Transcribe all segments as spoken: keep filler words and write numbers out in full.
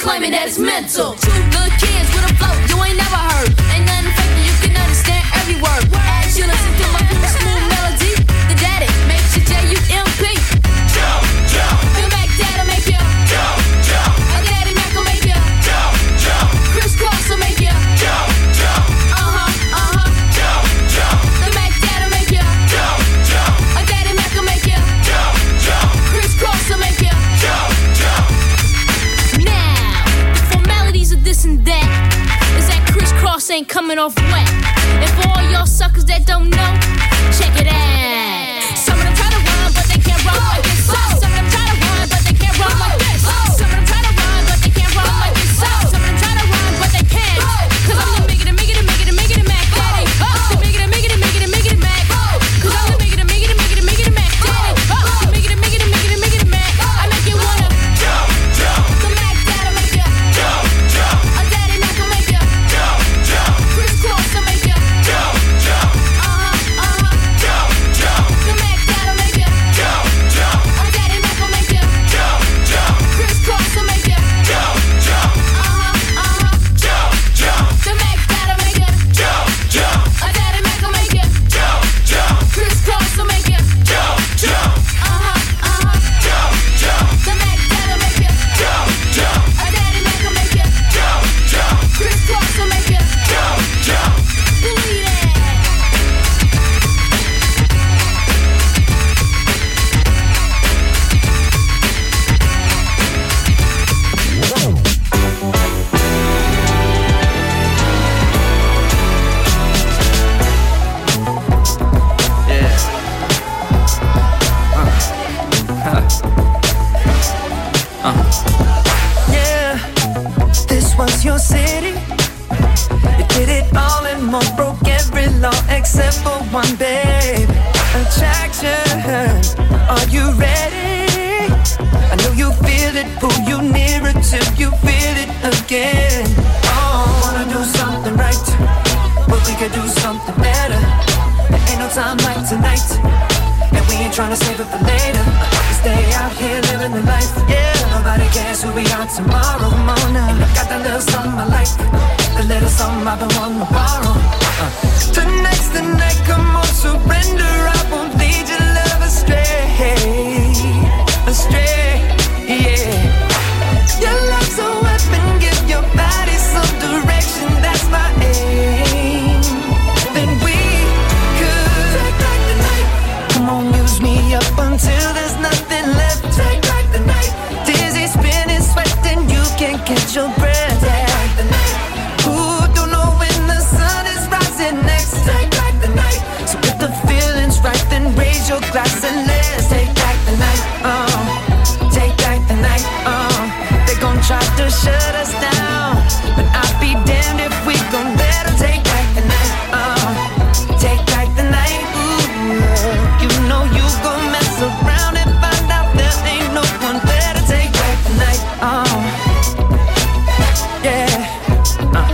claiming that it's mental. Two good kids with a flow you ain't never heard. Ain't nothing fake, you can understand every word. As you listen to my cool smooth melody, the daddy makes you J U M P. Jump, jump. The Mac Daddy make you jump, jump. A Daddy Mac will make you jump, jump. Chris Cross will make you jump, jump. Uh huh, uh huh. Jump, jump. The Mac Daddy make you jump, jump. A Daddy Mac will make you jump, jump. Chris Cross will make you jump, jump. Now, the formalities of this and that is that Chris Cross ain't coming off wet. And for all y'all suckers that don't know, check it out. Some of them try to run, but they can't run like this. Some of them try to run, but they can't run like this. Some of them try to run, but they can't run like this. Some of them try to run, but they can't. Cause I'm the make it, make it, make it, make it, Mac Daddy. The make it, make it, make it, make it, Mac. Cause I'm the make it, make it, make it, make it, Mac Daddy. The make it, make it, make it, make it, Mac. I make you wanna jump, jump. The Mac Daddy make you jump, jump. A Daddy Mac will make you jump, jump. Chris Cross will make you jump, jump. Uh-huh, uh-huh. Jump, jump. The Mac Daddy make you jump, jump. A Daddy Mac will make you jump, jump. Chris Cross will make you jump, jump. Uh-huh, uh-huh. Jump, jump. The Mac Daddy make you jump, jump. A Daddy Mac will make you jump, jump. Chris Cross will make you jump, jump. Uh-huh, uh-huh. Jump, jump. The Mac Daddy make you jump, jump. A Daddy Mac will make you jump, jump. Chris Cross will make you jump, jump. Believe it. Yeah, this was your city. You did it all and more, broke every law except for one, babe. Attraction, are you ready? I know you feel it, pull you nearer till you feel it again. Oh, wanna do something right, but we could do something better. There ain't no time like tonight, and we ain't tryna save it for later. We stay out here living the life, yeah. Nobody cares who we are tomorrow. Come on now, and I got that little something I like, the little something I've been wanting to borrow. uh. Tonight's the night, come on, surrender. I won't lead your love astray, astray, yeah. Your love's a weapon, give your body some direction. That's my aim. Then we could take back the night. Come on, use me up until there's nothing left. Take back the night. Dizzy, spinning, sweating, you can't catch your breath. Take back the night. Who don't know when the sun is rising next? Take back the night. So if the feeling's right, then raise your glass and let's take back the night. Oh, take back the night. Oh, they gon' try to shut us down, but I'll be damned if we gon' let them take back the night. Oh, take back the night. Ooh, you know you gon' mess around and find out there ain't no one better. Take back the night. Oh, yeah. Uh.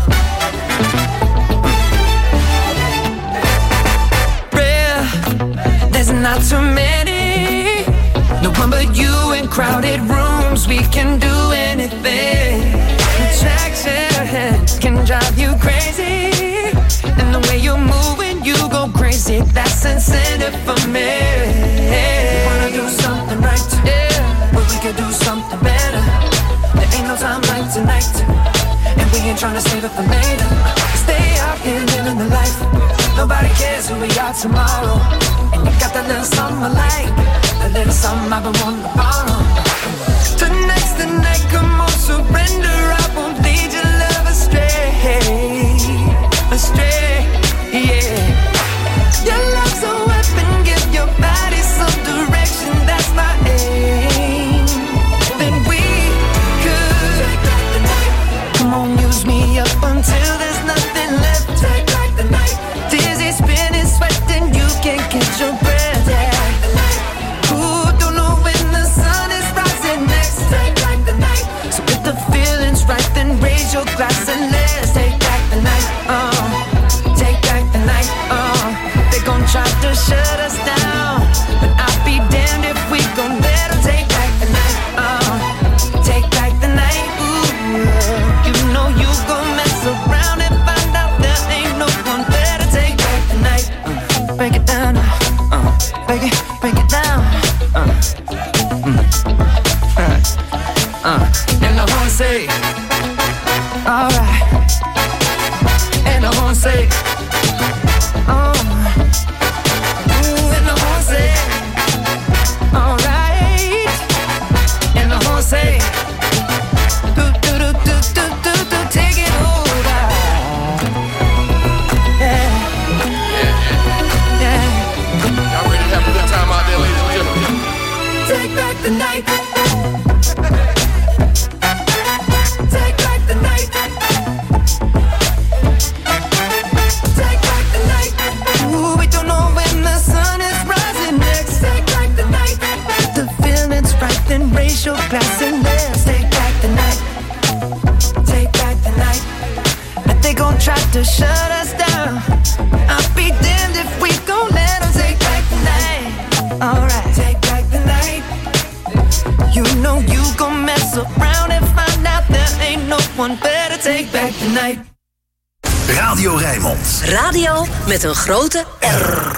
Real, there's not too many. No one but you in crowded rooms. We can do anything. Attraction can drive you crazy, and the way you move when you go crazy, that's incentive for me. Wanna do something right, yeah, but we could do something better. There ain't no time like tonight, and we ain't tryna save it for later. Stay out here living the life. Nobody cares who we are tomorrow. And you got that little something I like, that little something I've been wanting to borrow. Tonight's the night, come on, surrender. I won't lead your love astray, astray, yeah. Your love's a weapon, give your body some direction. That's my aim. Then we could take back the night. Come on, use me up until there's nothing left. Take back the night. Dizzy, spinning, sweating, you can't catch your breath. Take back the night. Who don't know when the sun is rising next? Take back the night. So if the feeling's right, then raise your glass and let's take back the Jose. Oh, ooh, in the Jose. All right, in the Jose. Do do do do do do do, take it over. Yeah, yeah, yeah. yeah. Y'all ready to have a good time out there, ladies and gentlemen? Take back the night. Take back the night. Take back the night. Ooh, we don't know when the sun is rising next. Take back the night. The feeling's right, then raise your glass and let's take back the night. Take back the night. But they gon' try to shut us down. I'll be damned if we gon' let them take back the night. Alright, take back the night. You know you gon' mess around and find out there ain't no one better. Take back the night. Radio Rijnmond. Radio met een grote R.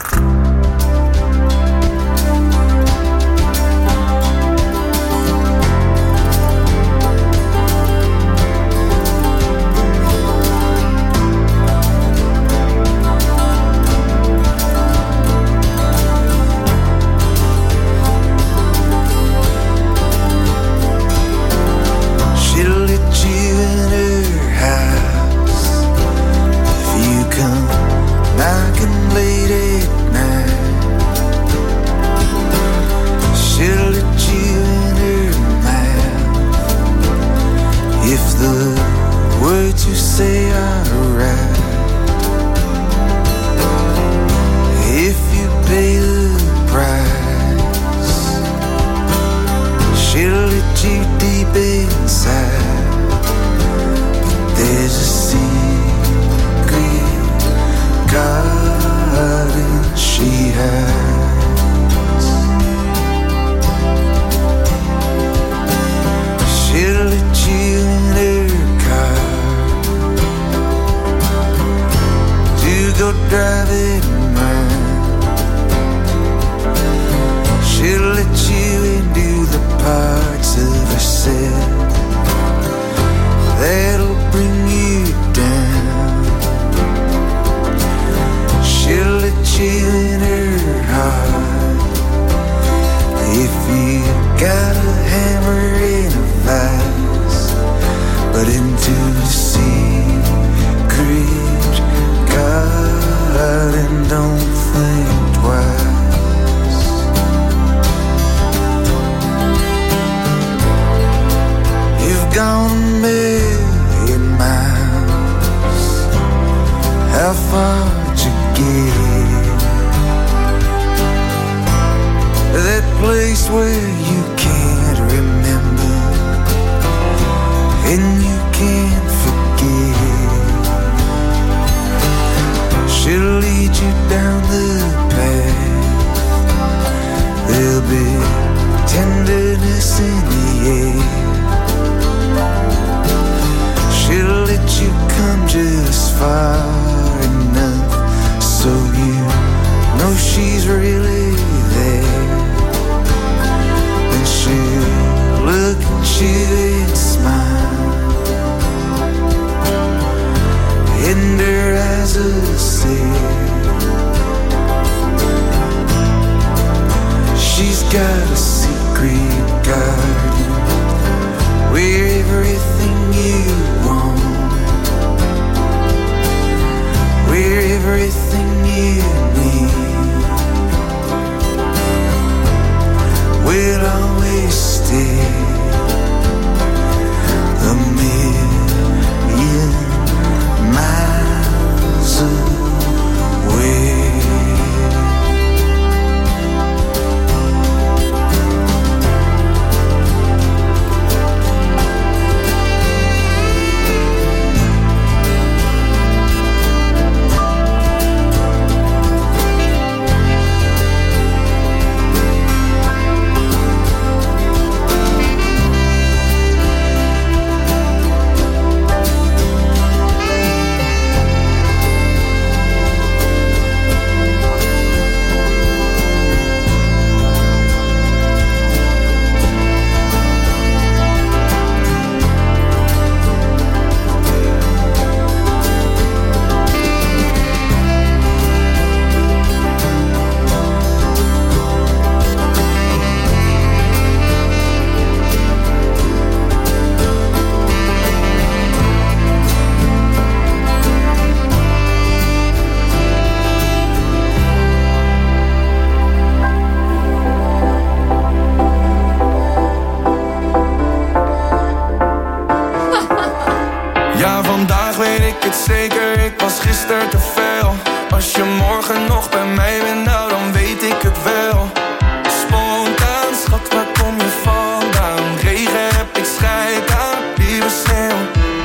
was gisteren te veel. Als je morgen nog bij mij bent, nou dan weet ik het wel. Spontaan, schat, waar kom je vandaan? Regen heb ik scheid aan, lieve sneeuw.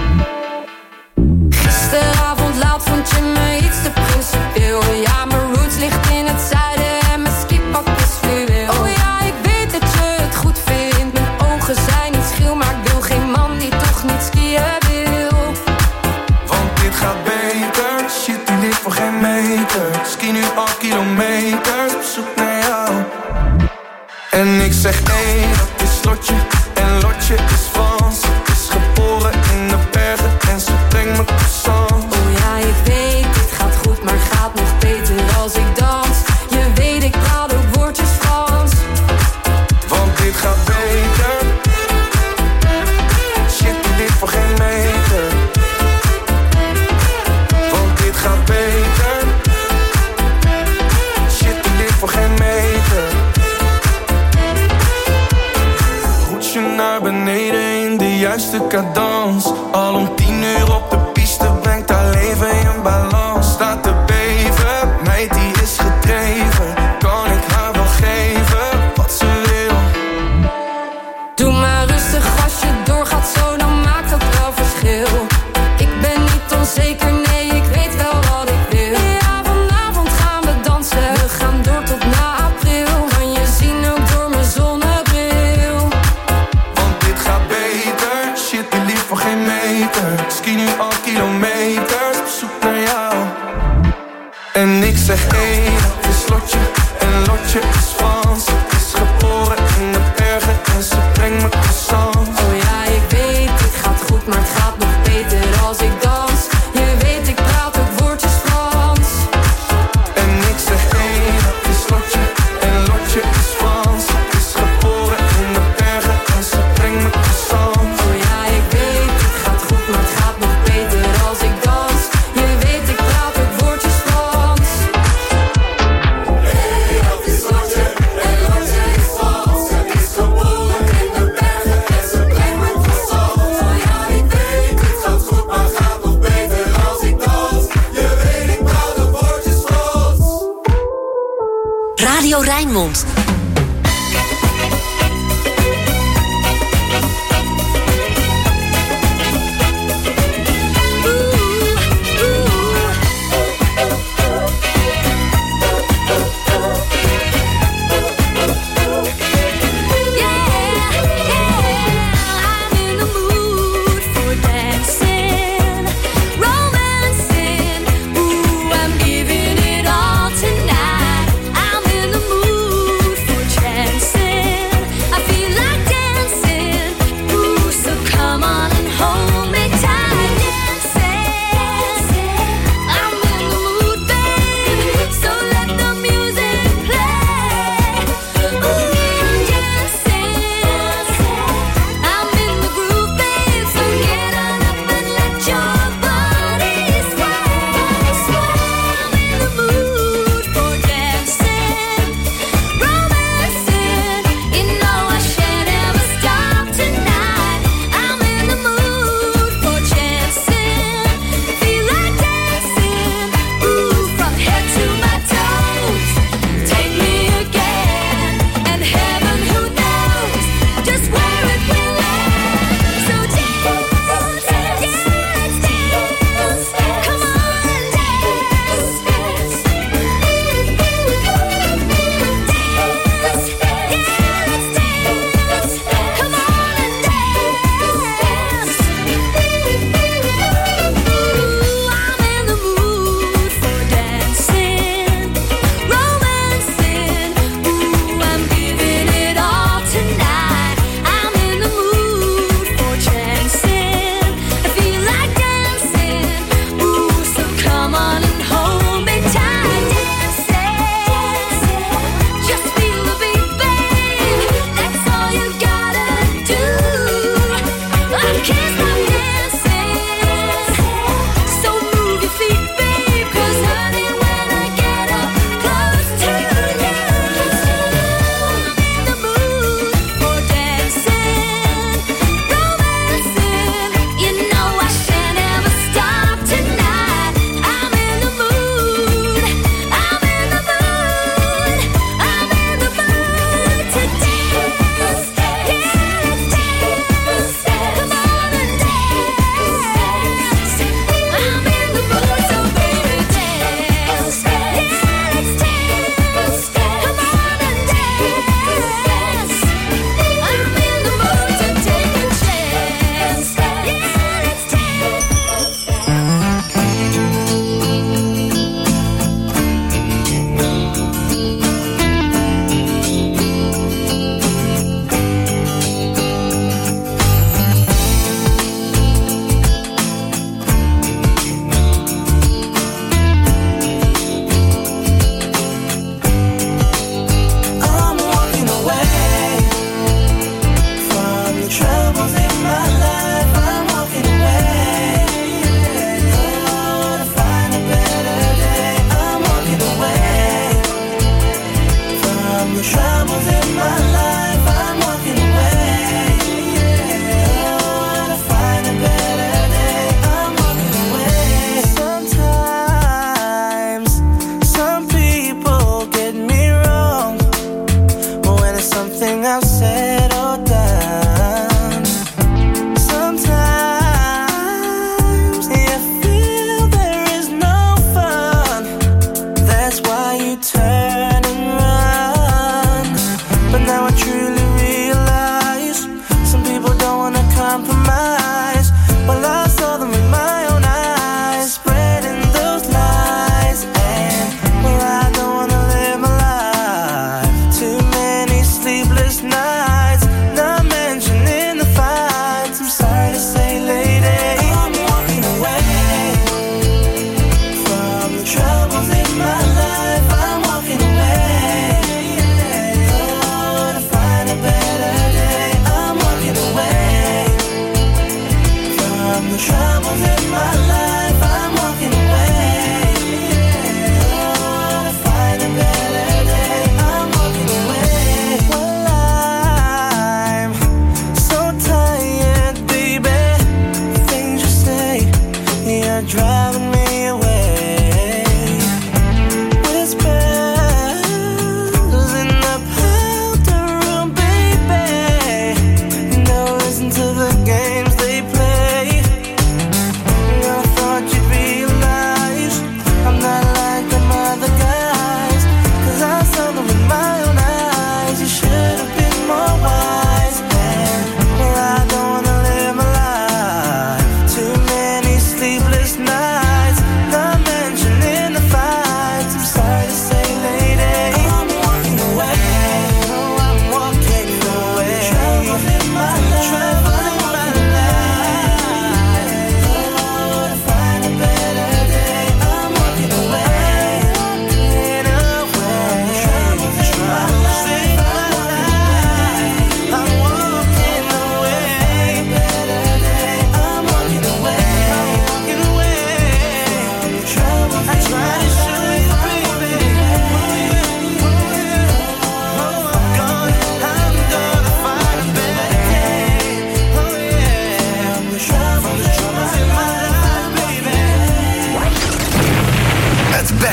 Gisteravond laat vond je me iets te principieel. Ja, mijn roots ligt in het zuiden en mijn skipak is fluweel. Oh ja, ik weet dat je het goed vindt. Mijn ogen zijn niet schil, maar ik wil geen man die toch niet skiën wil. Want dit gaat beter, shit die ligt voor geen meter. Ski nu al kilometers, op zoek naar jou. En ik zeg nee, dat is Lotje. En Lotje is Frans. Is geboren in de bergen en ze brengt me croissant. Oh ja, ik weet, dit gaat goed, maar gaat nog beter als ik dans. Je weet, ik praat ook woordjes Frans. Want dit gaat beter. Shit, die ligt voor geen meter. Want dit gaat beter. Shit, die ligt voor geen meter. Roets je naar beneden in de juiste cadans. Al om tien uur op de piste brengt haar leven in balans. Staat te beven, meid die is gedreven. Kan ik haar wel geven wat ze wil? Doe maar rustig als je doorgaat zo, dan maakt dat wel verschil. Ik ben niet onzeker, nee, ik weet wel wat ik wil. Ja, vanavond gaan we dansen, we gaan door tot na april. Kan je zien ook door mijn zonnebril. Want dit gaat beter, shit die lief voor geen meter. Ski nu al kilometers, op zoek naar jou. En ik zeg hey, dat is Lotje. En Lotje is Frans. Is geboren in de bergen en ze brengt me croissant. Oh ja, ik weet, dit gaat goed, maar het gaat nog beter als ik dans. Je weet, ik praat ook woordjes Frans. En ik zeg hey, dat is Lotje. En Lotje is Frans. Is geboren in de bergen en ze brengt me croissant. Oh ja, ik weet, dit gaat goed, maar het gaat nog beter als ik dans. Je weet, ik praat ook woordjes Frans. Hey, dat is Lotje. En Lotje is Frans. Is geboren in de bergen en ze brengt me croissant. Oh ja, ik weet, dit gaat goed, maar het gaat nog beter als ik dans. Je weet, ik praat ook woordjes Frans. Radio Rijnmond. Ooh, I'm giving it all tonight. I'm in the mood for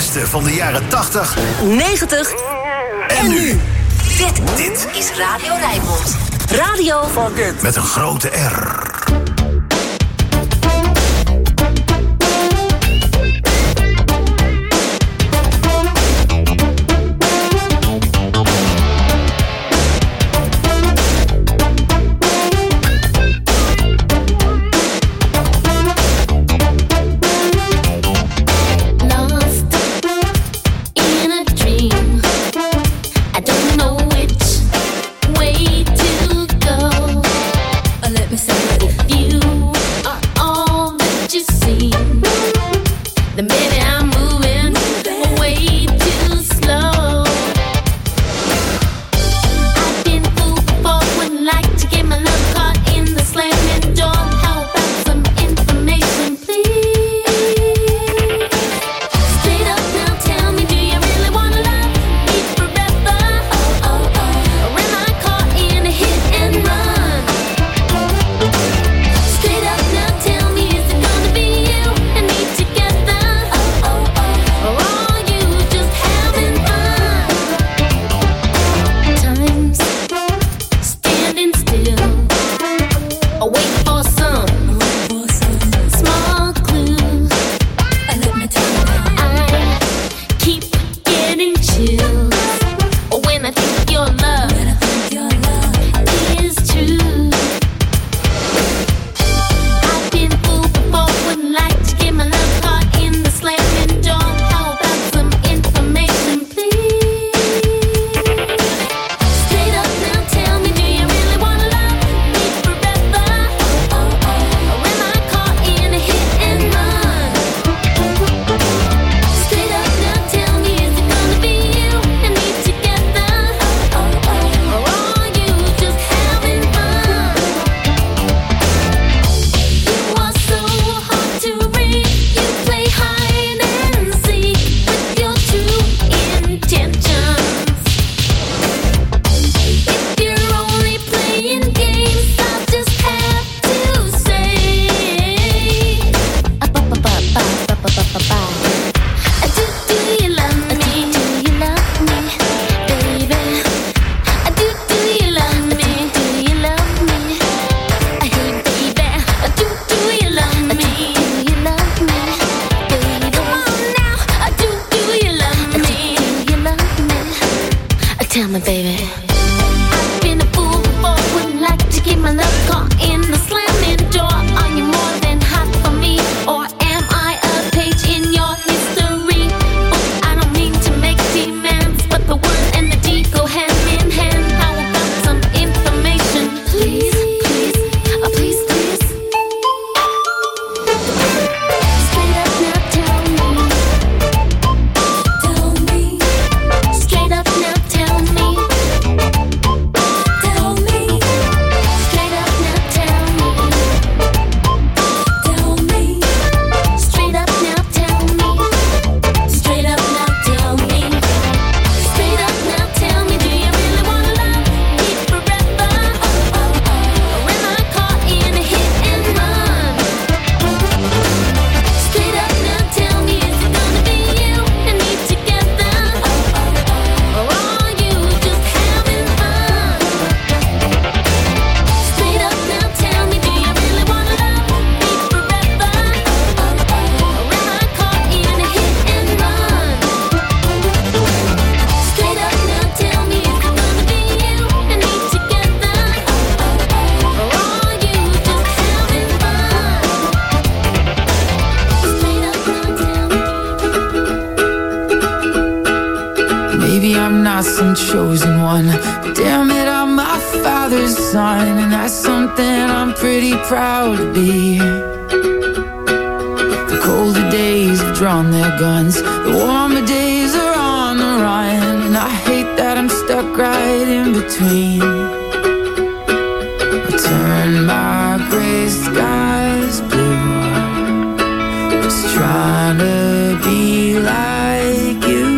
beste van de jaren tachtig, negentig en nu. Dit, dit is Radio Rijnmond. Radio met een grote R. Chosen one, but damn it, I'm my father's son, and that's something I'm pretty proud to be. The colder days have drawn their guns, the warmer days are on the run, and I hate that I'm stuck right in between. I turn my gray skies blue, just trying to be like you.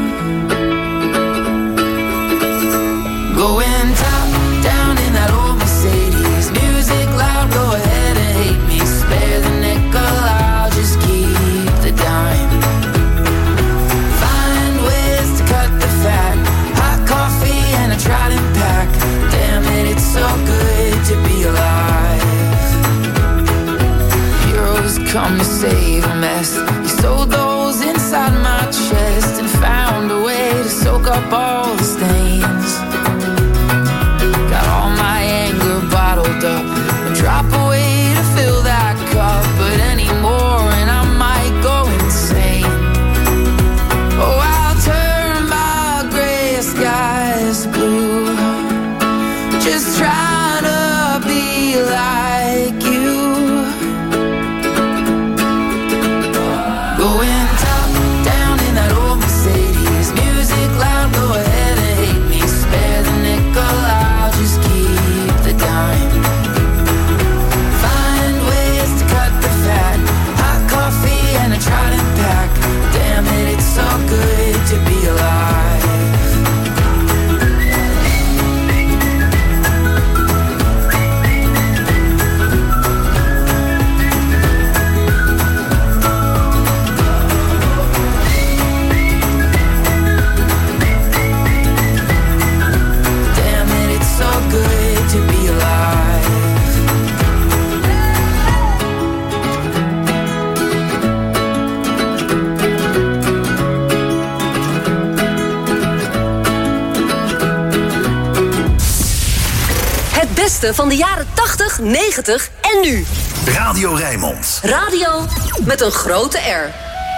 Going top down in that old Mercedes, music loud, go ahead and hate me. Spare the nickel, I'll just keep the dime. allerlekkerste van de jaren tachtig, negentig en nu. Radio Rijnmond. Radio met een grote R.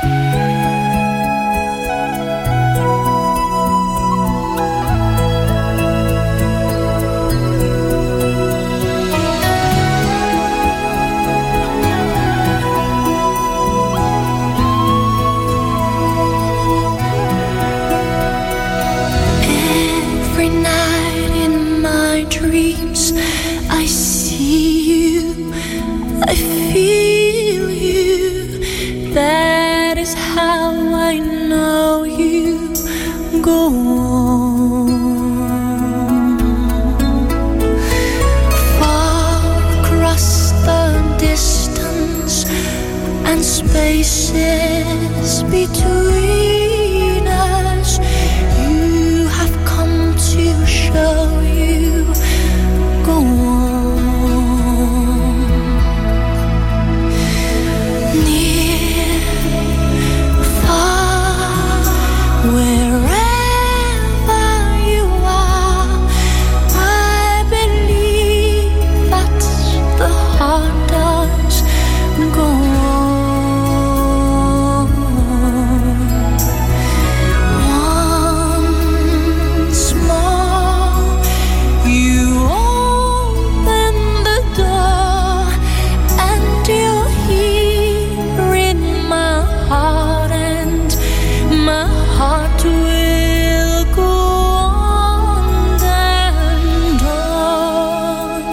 Dreams, I see you, I feel you. That is how I know you. Go on. Far across the distance and spaces between us, you have come to show you. Go on. Near, far, wherever you are, I believe that's the heart does. Go on. Once more, you open the door, and you're here in my heart, and my heart will go on and on.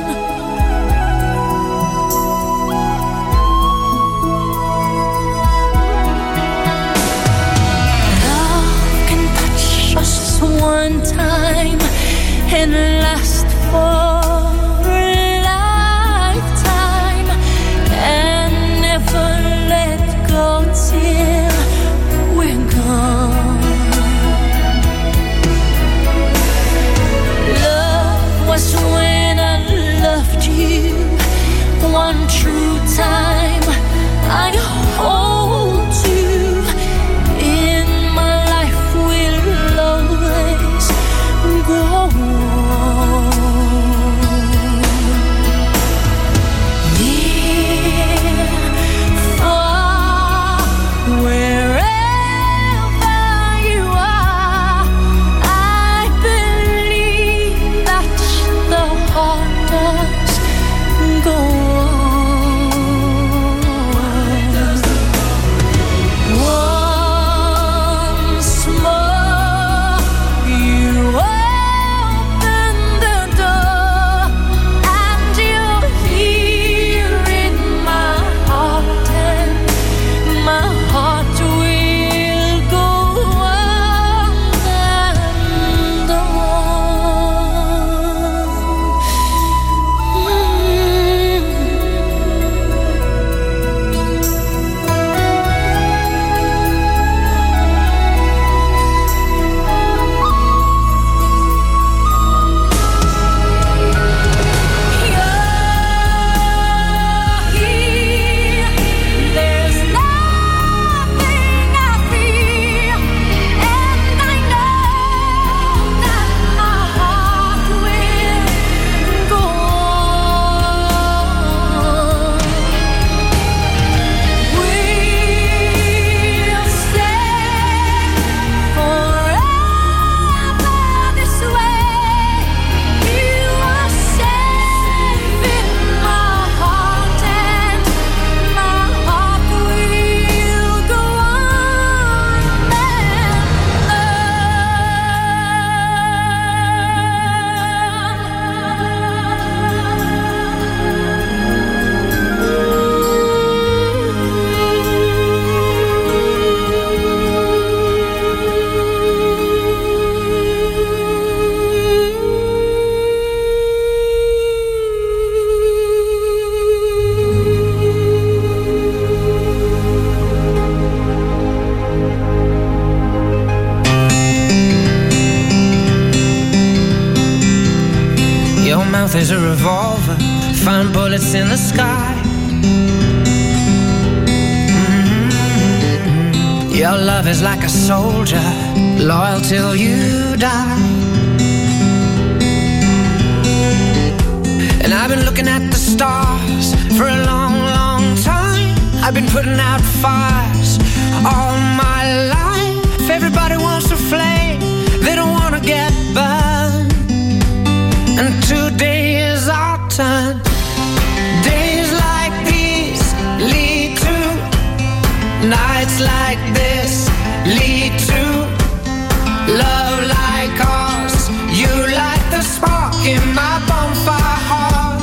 Love can touch us one time and last for a lifetime, and never let go till we're gone. Love was when I loved you one true time. I hold you in my life, will always go on. Near, far, wherever you are, I believe that's the heart does. Go on. Once more, you open the door, and you're here in my heart, and my heart will go on and there's nothing I fear, and I know that my heart will go on. We'll stay forever this way. You are safe in my heart, and my heart will go on Your mouth is a revolver, find bullets in the sky. Mm-hmm. Your love is like a soldier, loyal till you die. And I've been looking at the stars for a long, long time. I've been putting out fires all my life. Everybody wants to flame, they don't want to get burned. And today is our turn. Days like these lead to nights like this, lead to love like ours. You light the spark in my bonfire heart.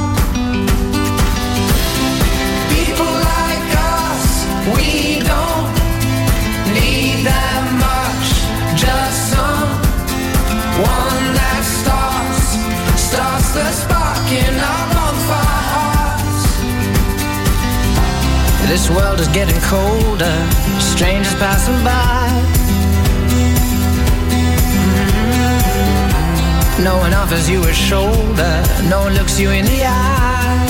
People like us, we don't need that much. Just someone that starts, starts the spark in our bonfire hearts. This world is getting colder, strangers passing by. No one offers you a shoulder, no one looks you in the eye.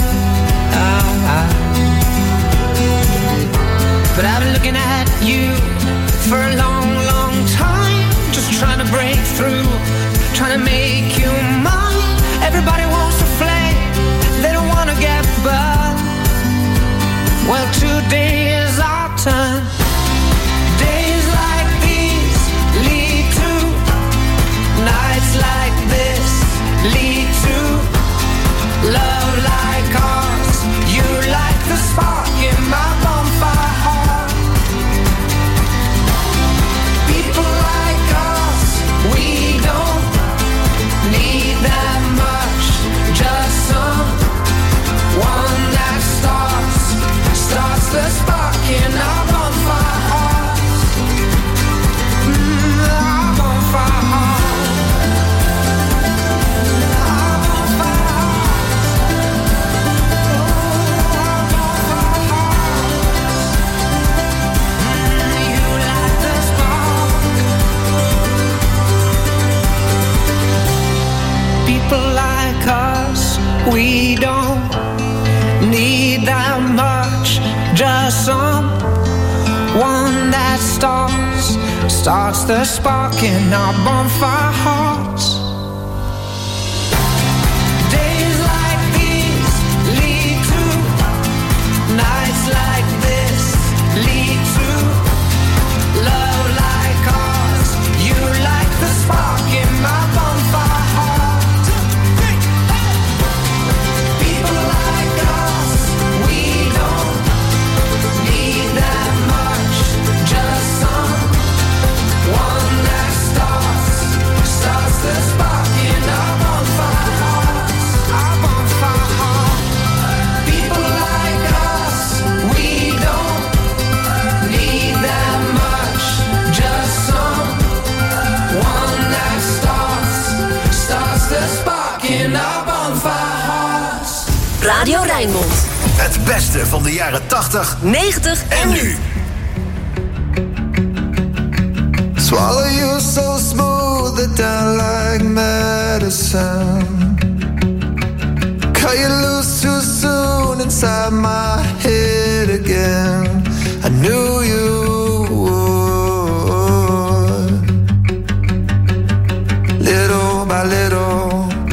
But I've been looking at you for a long, long time, just trying to break through, trying to make you mine. Everybody wants to flame, they don't want to get burned. Well, today is our turn. Days like these lead to nights like this, lead to love like ours. You light the spark in my bonfire heart. People like us, we don't need that much. Just someone that starts, starts the spark in our bonfire hearts. Mm, our bonfire hearts. People like us, we don't need that much. Just someone that starts, starts the spark in our bonfire hearts. Days like these lead to nights like this, lead to love like ours. You light the spark in my bonfire heart. People like us, we don't need that much. Just someone that starts, starts the spark in our bonfire hearts. Our bonfire heart. People like us, we don't need that much. Just someone that starts, starts the spark in our bonfire hearts. Radio Rijnmond. Het beste van de jaren tachtig, negentig en nu. Swallow you so smooth it down like medicine. Cut you loose too soon inside my head again. I knew you would. Little by little.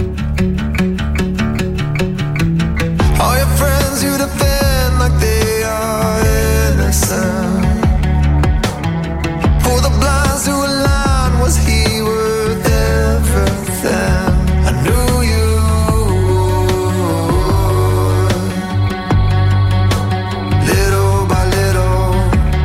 All your friends you defend like they are innocent. For the blinds to align, was he worth everything? I knew you would. Little by little.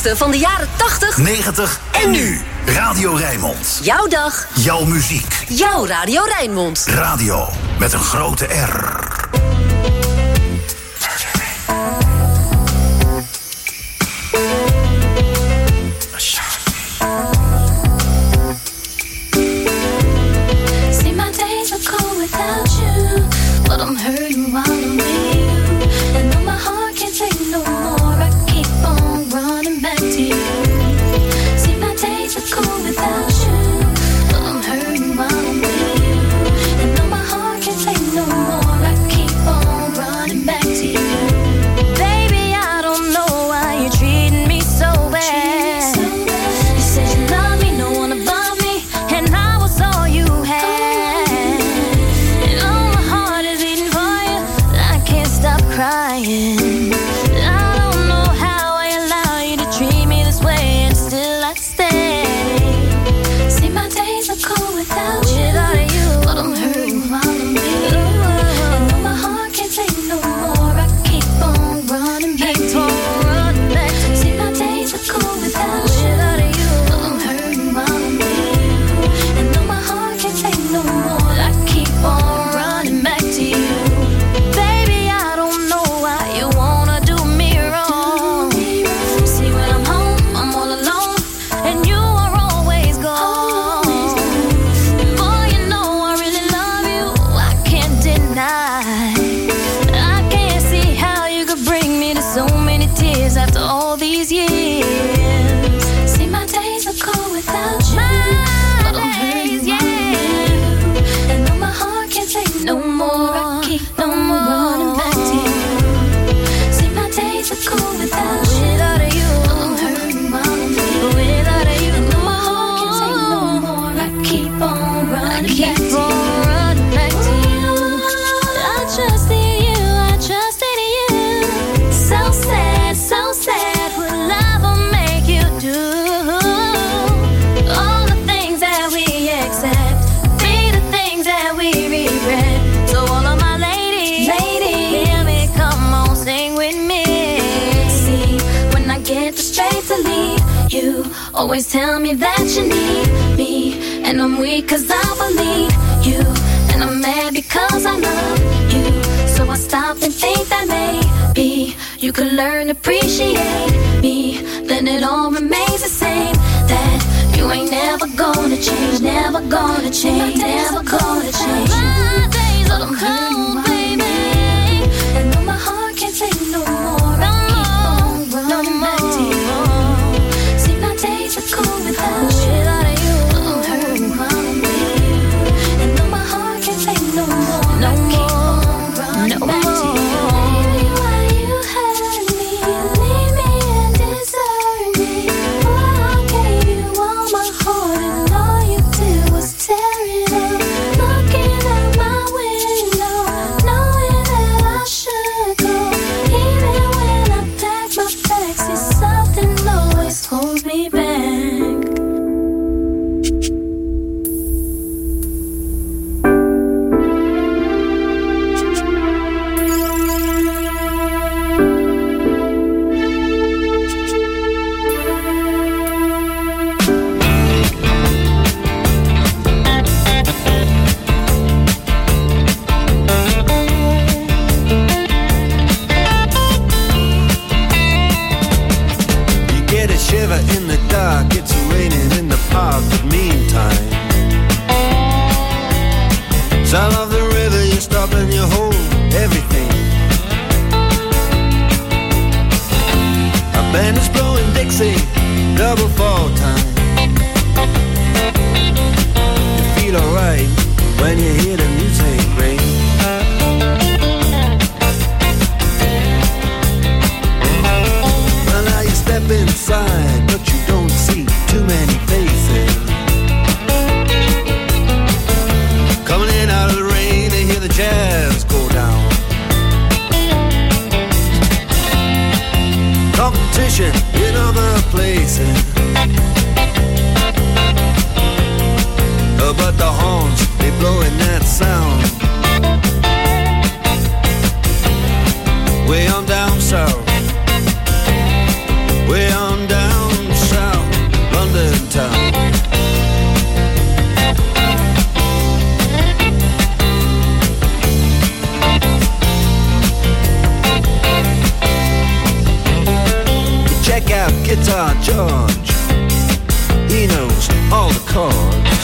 beste van de jaren tachtig, negentig en nu. Radio Rijnmond. Jouw dag, Jouw muziek. jouw Radio Rijnmond. Radio met een grote R. See, my days are cold without you, but I'm hurting while I'm with you. And though my heart can't take no more, I keep on running back to you. See, my days are cold without you, but I'm hurting while I'm with you. And though my heart can't take no more, I keep on running back to you. Baby, I don't know why you're treating me so bad. You said you love me, no one above me, and I was all you had. And oh, my heart is beating for you, I can't stop crying. I don't know how I allow you to treat me this way, and still I stay. See, my days are cold without you, without you, but I'm hurting while I'm with you. And though my heart can't take no more, I keep on running back to you. See, my days are cold without you, without you, but I'm hurting while I'm with you. And though my heart can't take no more, I keep on running back to you. Baby, I don't know why you wanna do me wrong. See, when I'm home, I'm all alone, and you are always gone. Boy, you know I really love you, I can't deny. I can't see how you could bring me to so many tears after all these years. See, my days are cold without you, but I'm hurting while I'm with you. And though my heart can't take no more, I keep on running back to you. See, my days are cold without you, without you, but I'm hurting while I'm with you. Without you, and though my heart can't take no more, I keep on running back to you. Back to you. I trust in you, I trust in you. So sad, so sad, what love will make you do. All the things that we accept, be the things that we regret. So all of my ladies, ladies, hear me, come on, sing with me. See, when I get the strength to leave, you always tell me that you need me. And I'm weak cause I believe you, and I'm mad because I love you. So I stop and think that maybe you could learn to appreciate me. Then it all remains the same, that you ain't never gonna change, never gonna change, never gonna change. My days are cold, baby, and though my heart can't take no more, I keep on running back to you. See, my days are cold without you, but I'm hurting while I'm with you. And though my heart can't take no more, I keep on running back to you. Baby, why you hurt me, leave me and desert me? Why I gave you all my heart and all you did was tear it up. Looking out my window, knowing that I should go. Even when I pack my bags, see, something always holds me back. You get a shiver in the dark, it's raining in the park, but meantime Guitar George, he knows all the chords.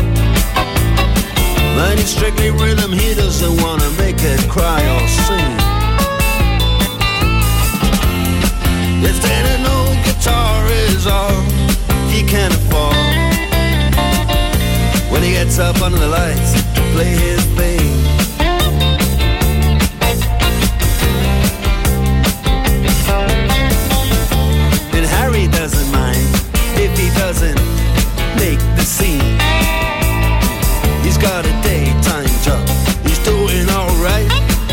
But it's strictly rhythm, he doesn't wanna make it cry or sing. If then an old guitar is all he can afford, when he gets up under the lights to play his thing. And Harry doesn't mind if he doesn't make the scene. He's got a daytime job, he's doing alright.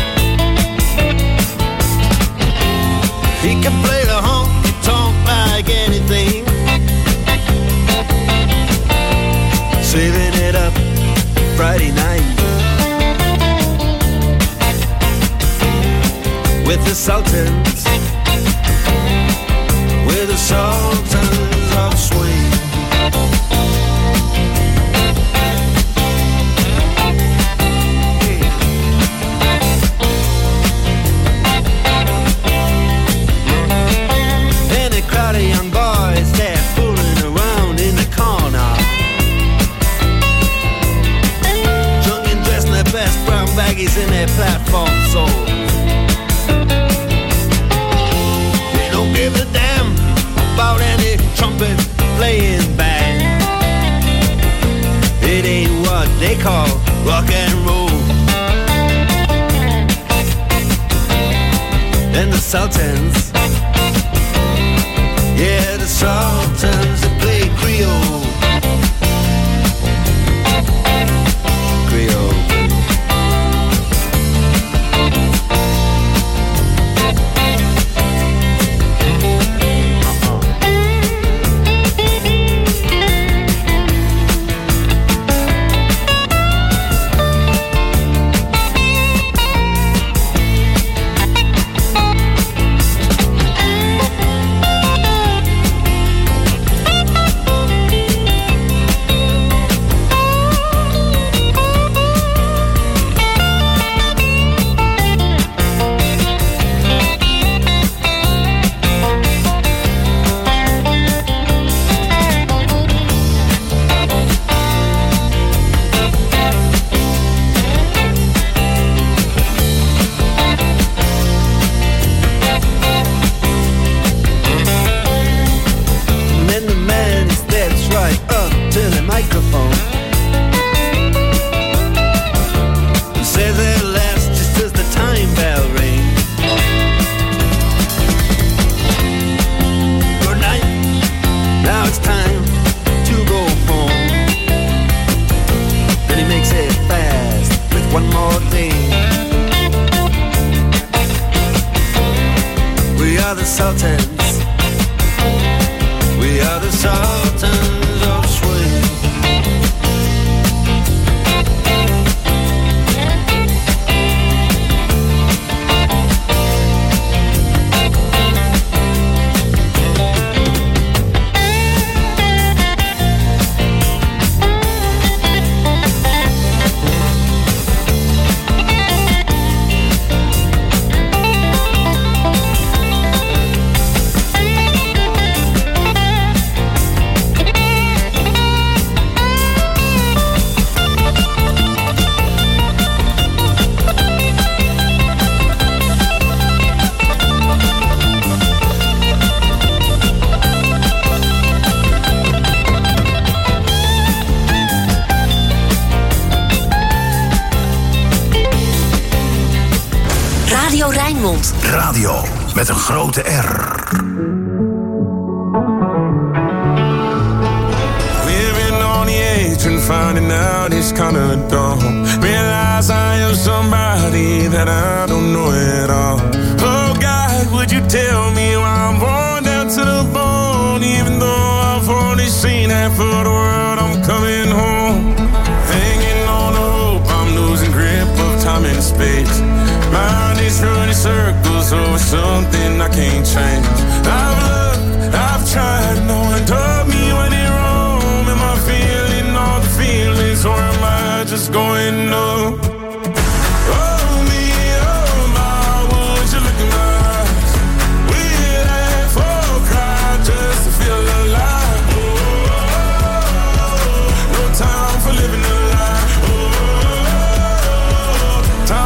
He can play the honky-tonk like anything, saving it up Friday night with the Sultans, with the Sultans of Swing. And a crowd of young boys, they're fooling around in the corner, drunk and dressed in their best brown baggies in their platform soles. They don't give a damn about any trumpet playing band. It ain't what they call rock and roll. And the Sultans, yeah, the Sultans, they play Creole. Creole. Radio met een grote R. Living on the edge and finding out it's kinda dumb. Realize I am somebody that I don't know at all. Oh God, would you tell me why I'm worn down to the bone? Even though I've only seen half of the world, I'm coming home. Hanging on the hope, I'm losing grip of time and space. Mind is running circles over something I can't change. I've looked, I've tried, no one told me when it wrong. Am I feeling all the feelings, or am I just going numb? Oh me, oh my, would you look in my eyes? We laugh or cry just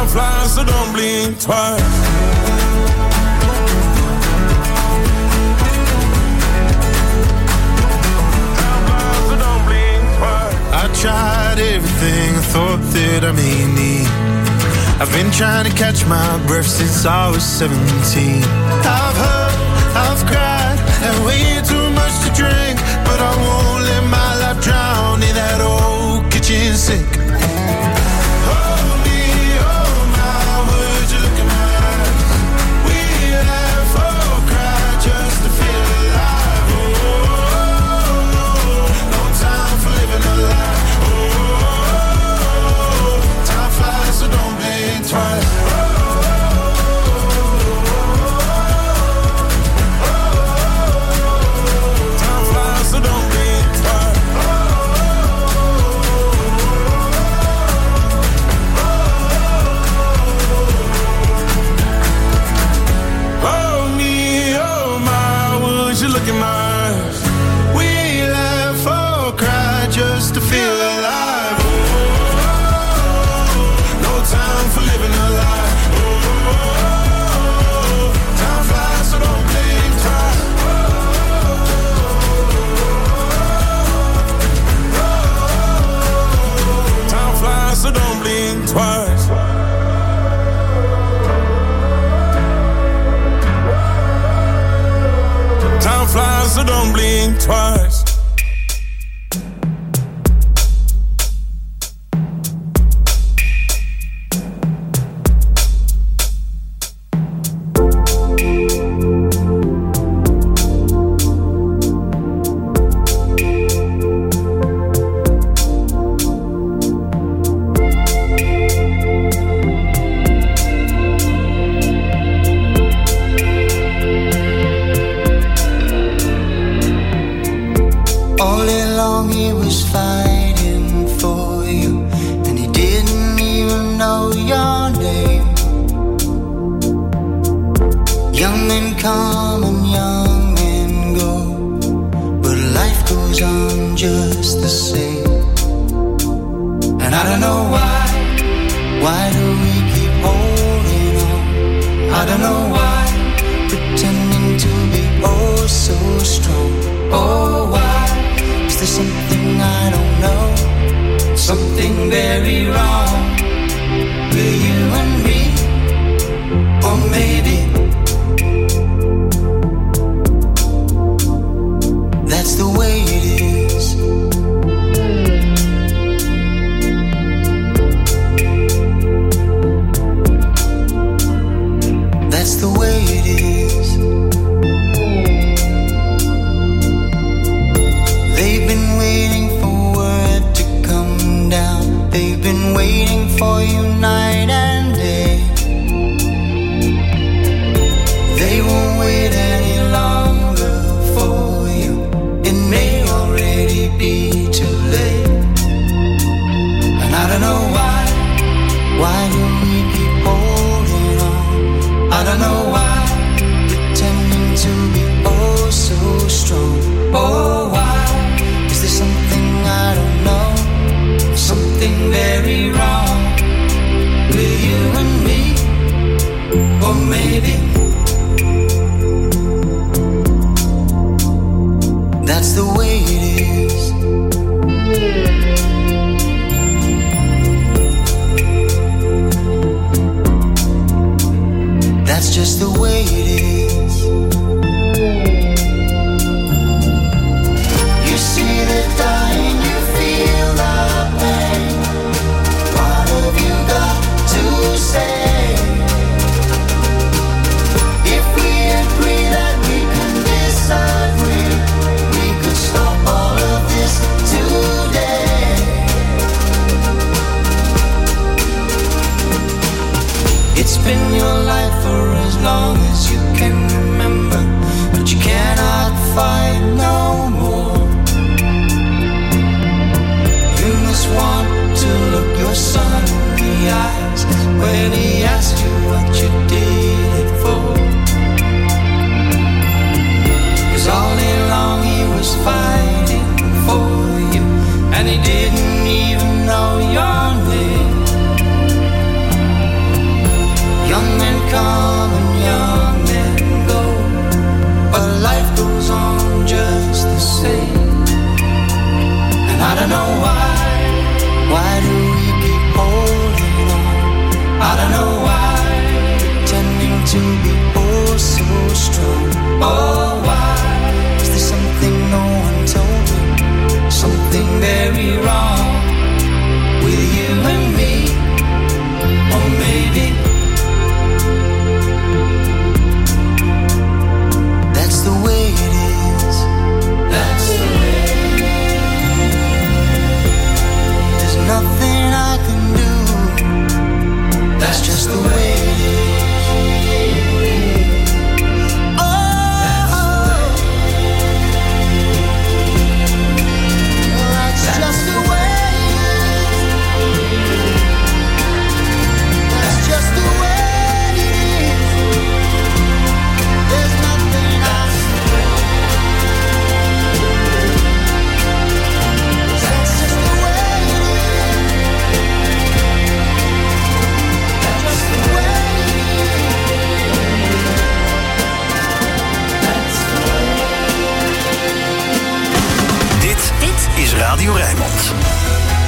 flies, so don't blink twice. I tried everything I thought that I may need. I've been trying to catch my breath since I was seventeen. I've hurt, I've cried, had way too much to drink, but I won't let my life drown in that old kitchen sink. Hold me, hold my words, you look in my eyes. We laugh or cry just to feel alive. Oh, no time for living a lie. So don't blink twice. Oh, oh, oh, time flies, so don't blink twice. Oh, oh, oh, me, oh my, would you look in my eyes? We laugh or cry just to feel alive. Time for living a lie. Oh, time flies, so don't blink twice. Oh, time flies, so don't blink twice. Time flies, so don't blink twice. And he didn't even know your name. Young men come and young men go, but life goes on just the same. And I don't know why, why do we keep holding on? I don't know why, pretending to be oh so strong. Oh, why is there something no one told me? Something very wrong with you and me. Or maybe that's the way it is. That's the way it is. There's nothing I can do. That's just the way it is. Just the way it is. That's just the way it is. There's nothing I can do. That's just the way it is. That's just the way it is. That's the way. Dit, dit is Radio Rijnmond.